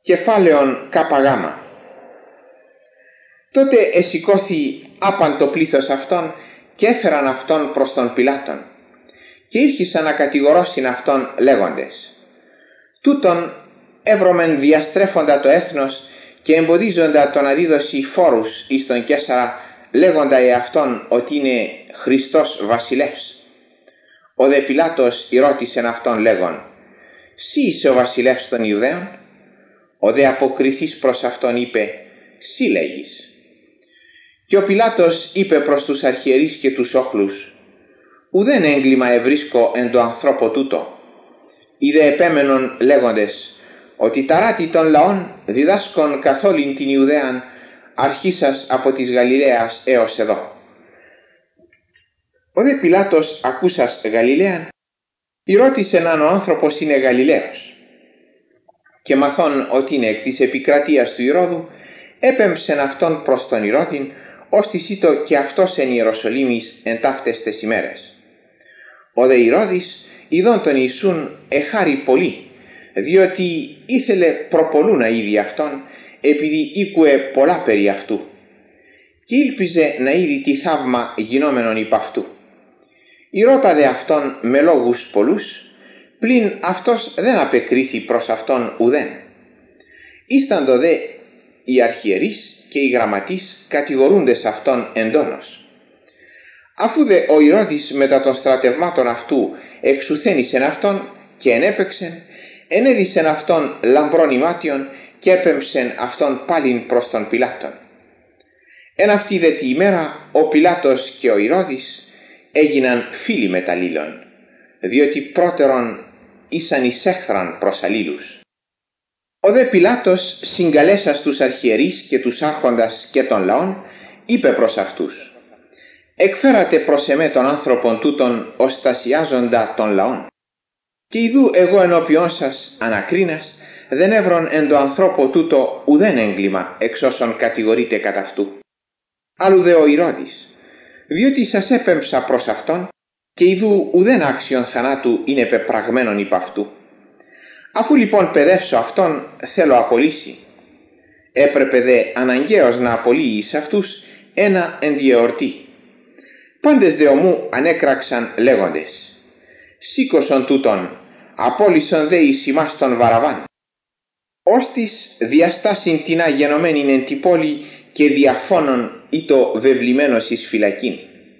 Κεφάλαιον ΚΓ. Τότε εσηκώθη άπαν το πλήθος αυτών και έφεραν αυτόν προς τον Πιλάτον και ήρχισαν να κατηγορώσιν αυτόν λέγοντες: τούτον εύρωμεν διαστρέφοντα το έθνος και εμποδίζοντα τον να δίδωση φόρους εις τον Καίσαρα, λέγοντα εαυτόν ότι είναι Χριστός βασιλεύς. Ο δε Πιλάτος ηρώτησεν αυτόν λέγον: «Σύ είσαι ο βασιλεύς των Ιουδαίων?» Ο δε αποκριθής προς αυτόν είπε: «Σύ λέγεις». Και ο Πιλάτος είπε προς τους αρχιερείς και τους όχλους: «Ουδέν έγκλημα ευρίσκω εν το ανθρώπο τούτο». Οι δε επέμενον λέγοντες ότι ταράτη των λαών διδάσκον καθ' όλην την Ιουδαίαν, αρχίσας από της Γαλιλαίας έως εδώ. Ο δε Πιλάτος ακούσας Γαλιλαίαν ηρώτησεν αν ο άνθρωπος είναι Γαλιλαίος, και μαθών ότι είναι εκ της επικρατείας του Ηρώδου, έπεμψεν αυτόν προς τον Ηρώδην, ώστις ήτο και αυτός εν Ιεροσολύμης εν ταύτες τες ημέρες. Ο δε Ηρώδης ειδών τον Ιησούν εχάρη πολύ, διότι ήθελε προπολού να είδει αυτόν, επειδή ήκουε πολλά περί αυτού, και ήλπιζε να είδει τι θαύμα γινόμενον υπ' αυτού. Ηρώτα δε αυτόν με λόγους πολλούς, πλην αυτός δεν απεκρίθη προς αυτόν ουδέν. Ίσταντο δε οι αρχιερείς και οι γραμματείς κατηγορούντες αυτόν εντόνως. Αφού δε ο Ηρώδης μετά των στρατευμάτων αυτού εξουθένησεν αυτόν και ενέπαιξεν, ενέδισεν αυτόν λαμπρών ημάτιον και έπεμψεν αυτόν πάλιν προς τον Πιλάτον. Εν αυτή δε τη ημέρα ο Πιλάτος και ο Ηρώδης έγιναν φίλοι μεταλλήλων, διότι πρώτερον ήσαν εις έχθραν προς αλλήλους. Ο δε Πιλάτος συγκαλέσας τους αρχιερείς και τους άρχοντας και των λαών είπε προς αυτούς: «Εκφέρατε προς εμέ τον άνθρωπον τούτον οστασιάζοντα των λαών, και ιδού εγώ ενώπιόν σας ανακρίνας δεν έβρον εν το ανθρώπο τούτο ουδέν έγκλημα εξ όσων κατηγορείται κατά αυτού. Άλλου δε ο Ηρώδης, διότι σας έπεμψα προς αυτόν και ιδού ουδέν άξιον θανάτου είναι πεπραγμένον υπ' αυτού. Αφού λοιπόν παιδεύσω αυτόν, θέλω απολύσει. Έπρεπε δε αναγκαίως να απολύει εις αυτούς ένα εν τη εορτή. Πάντες δε ομού ανέκραξαν λέγοντες: σήκωσον τούτον, απόλυσον δε εις ημάς τον Βαραβάν. Ώστις διαστάσιν τεινά γενομένην εν τη πόλη και διαφώνων ήτο βεβλημένος εις φυλακήν».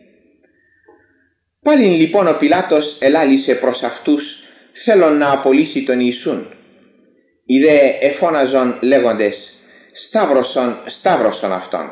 Πάλιν λοιπόν ο Πιλάτος ελάλησε προς αυτούς θέλον να απολύσει τον Ιησούν. Οι δε εφώναζον λέγοντες: «Σταύρωσον, σταύρωσον αυτόν».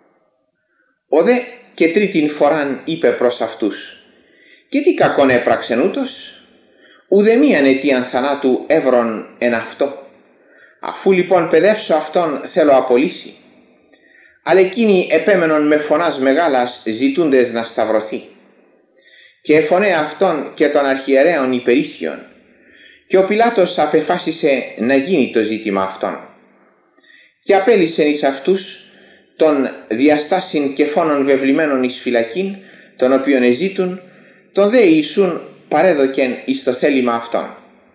Ο δε και τρίτην φοράν είπε προς αυτούς: «Και τι κακόν έπραξεν ούτως? Ουδεμίαν αιτίαν θανάτου έβρον εν αυτό. Αφού λοιπόν παιδεύσω αυτόν θέλω απολύσει». Αλλά εκείνοι επέμενον με φωνάς μεγάλας ζητούντες να σταυρωθεί. Και εφωνέ αυτόν και των αρχιερέων υπερίσιων, και ο Πιλάτος απεφάσισε να γίνει το ζήτημα αυτόν. Και απέλυσεν εις αυτούς των διαστάσιν και φόνων βεβλημένων εις φυλακήν, τον οποίον εζήτουν, τον δε Ιησούν παρέδοκεν εις το θέλημα αυτόν.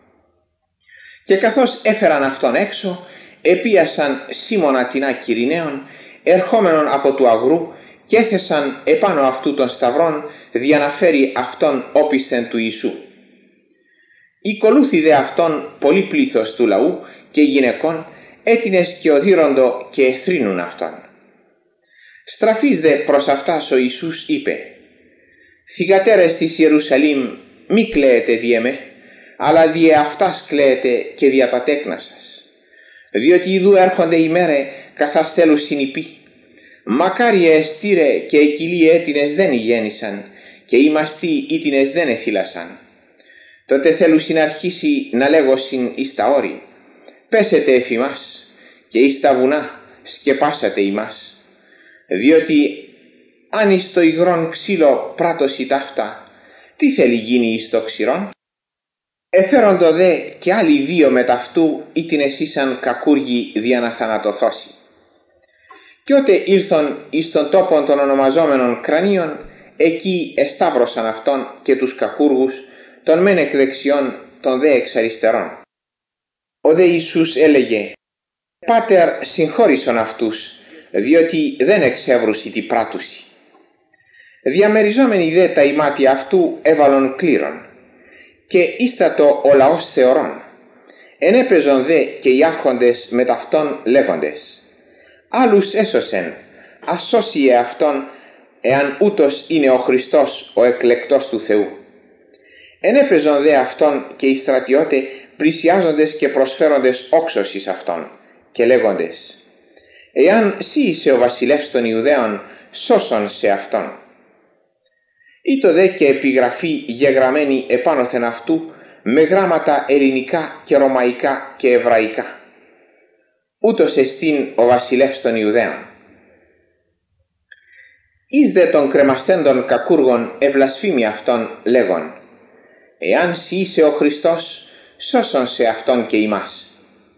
Και καθώς έφεραν αυτόν έξω, επίασαν Σίμωνα τεινά Κυρηναίων, ερχόμενον από του αγρού, και έθεσαν επάνω αυτού των σταυρών δια να φέρει αυτόν όπισθεν του Ιησού. Οικολούθη δε αυτόν πολύ πλήθος του λαού και γυναικών, έτινες και οδύροντο και εθρύνουν αυτόν. Στραφής δε προς αυτάς ο Ιησούς είπε: «Θυγατέρες της Ιερουσαλήμ, μη κλαίετε δι' εμέ, αλλά δι' αυτάς κλαίετε και δια τα τέκνα σας. Διότι ιδού έρχονται ημέρε καθάς θέλουν συνυπή. Μακάρι εστήρε και εκκυλοί έτινες δεν γέννησαν, και οι μαστοί ήτινες δεν εθύλασαν. Τότε θέλουν συναρχίσει να λέγωσιν εις τα όρη: πέσετε εφ' ημάς, και εις τα βουνά σκεπάσατε ημάς. Διότι αν εις το υγρόν ξύλο πράτωση ταύτα, τι θέλει γίνει εις το ξηρόν? Εφέροντο δε και άλλοι δύο μετ' αυτού ήτινες ήσαν κακούργοι δια να θανατωθώσει. Και ότε ήρθον εις τον τόπον των ονομαζόμενων κρανίων, εκεί εσταύρωσαν αυτόν και τους κακούργους, τον μεν εκ δεξιών, τον δε εξ αριστερών. Ο δε Ιησούς έλεγε: «Πάτερ, συγχώρησον αυτούς, διότι δεν εξεύρουσι τι πράτουσι». Διαμεριζόμενοι δε τα ημάτια αυτού έβαλον κλήρον, και ίστατο ο λαός θεωρών. Ενέπαιζον δε και οι άρχοντες με ταυτόν λέγοντες: «Άλλους έσωσεν, ας σώσει εαυτόν, εάν ούτως είναι ο Χριστός ο εκλεκτός του Θεού». Ενέπαιζον δε αυτόν και οι στρατιώτε πλησιάζοντες και προσφέροντες όξος εις αυτόν και λέγοντες: «Εάν σύ είσαι ο βασιλεύς των Ιουδαίων, σώσον σε αυτόν». Ήτο δε και επιγραφή γεγραμμένη επάνωθεν αυτού με γράμματα ελληνικά και ρωμαϊκά και εβραϊκά: «Ούτως εστίν ο βασιλεύς των Ιουδαίων». Εις δε των κρεμασθέντων κακούργων ευλασφήμη αυτόν λέγον: «Εάν σύ είσαι ο Χριστός, σώσον σε αυτόν και ημάς».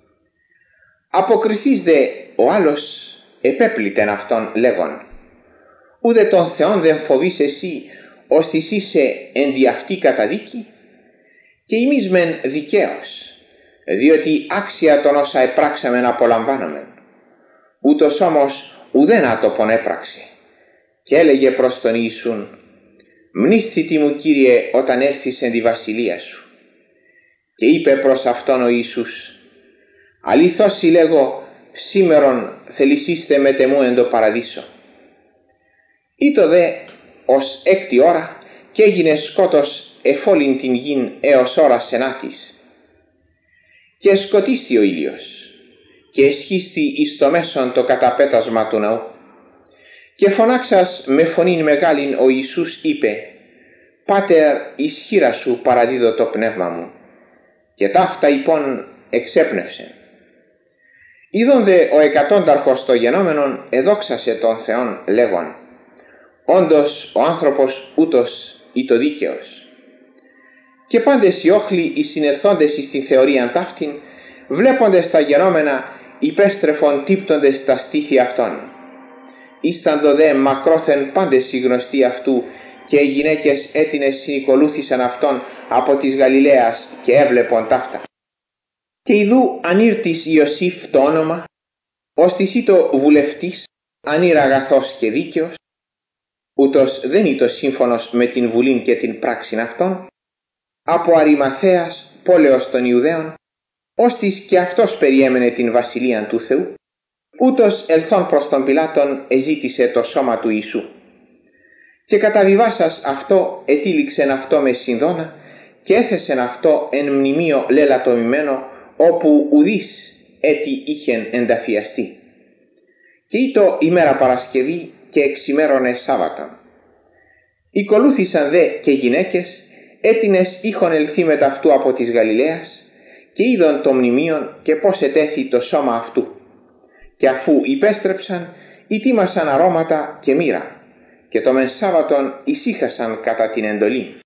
Αποκριθείς δε ο άλλος επέπλητεν αυτόν λέγον: «Ούδε τον Θεόν δεν φοβείς εσύ, ώστις είσαι εν δι' αυτή καταδίκη? Και εμείς μεν δικαίως, διότι άξια των όσα επράξαμεν απολαμβάνομεν». Ούτως όμως ουδέν άτοπον έπραξε, και έλεγε προς τον Ιησούν: «Μνήσθητη μου, Κύριε, όταν έρθεις εν τη βασιλεία σου». Και είπε προς αυτόν ο Ιησούς: «Αληθώς λέγω, σήμερον θελησίστε με τεμού εν το παραδείσο». Ήτο δε ως 6η ώρα και έγινε σκότος εφόλην την γην έως ώρας ενάτης. Και σκοτίστη ο ήλιος και εσχίστη εις το μέσον το καταπέτασμα του ναού. Και φωνάξας με φωνήν μεγάλην ο Ιησούς είπε: «Πάτερ, εις χείρα σου παραδίδω το πνεύμα μου». Και ταύτα υπόν εξέπνευσε. Είδον δε ο εκατόνταρχος το γενόμενον εδόξασε τον Θεόν λέγον: «Όντως ο άνθρωπος ούτως ήτο δίκαιος». Και πάντες οι όχλοι οι συνερθόντες εις την θεωρίαν ταύτην, βλέποντες τα γενόμενα, υπέστρεφον τύπτοντες τα στήθη αυτών. Ίσταντο δε μακρόθεν πάντες οι γνωστοί αυτού, και οι γυναίκες έτινες συνηκολούθησαν αυτόν από της Γαλιλαίας και έβλεπον ταύτα. Και ιδού ανήρτης Ιωσήφ το όνομα, ώστις ήτο βουλευτής, ανήρ αγαθός και δίκαιος, ούτως δεν ήτο σύμφωνος με την βουλήν και την πράξην αυτών, από Αριμαθαίας πόλεως των Ιουδαίων, ώστις και αυτός περιέμενε την βασιλείαν του Θεού. Ούτως ελθόν προς τον Πιλάτον εζήτησε το σώμα του Ιησού. Και καταβιβάσας αυτό ετήληξεν αυτό με συνδόνα και έθεσεν αυτό εν μνημείο λελατομημένο, όπου ουδείς έτι είχεν ενταφιαστεί. Και ήτο ημέρα Παρασκευή και εξημέρωνε Σάββατον. Οικολούθησαν δε και γυναίκες έτινες είχον ελθεί με ταυτού από της Γαλιλαίας, και είδον το μνημείον και πώς ετέθη το σώμα αυτού. Και αφού υπέστρεψαν, ετοίμασαν αρώματα και μοίρα, και το μεν Σάββατον ησύχασαν κατά την εντολή.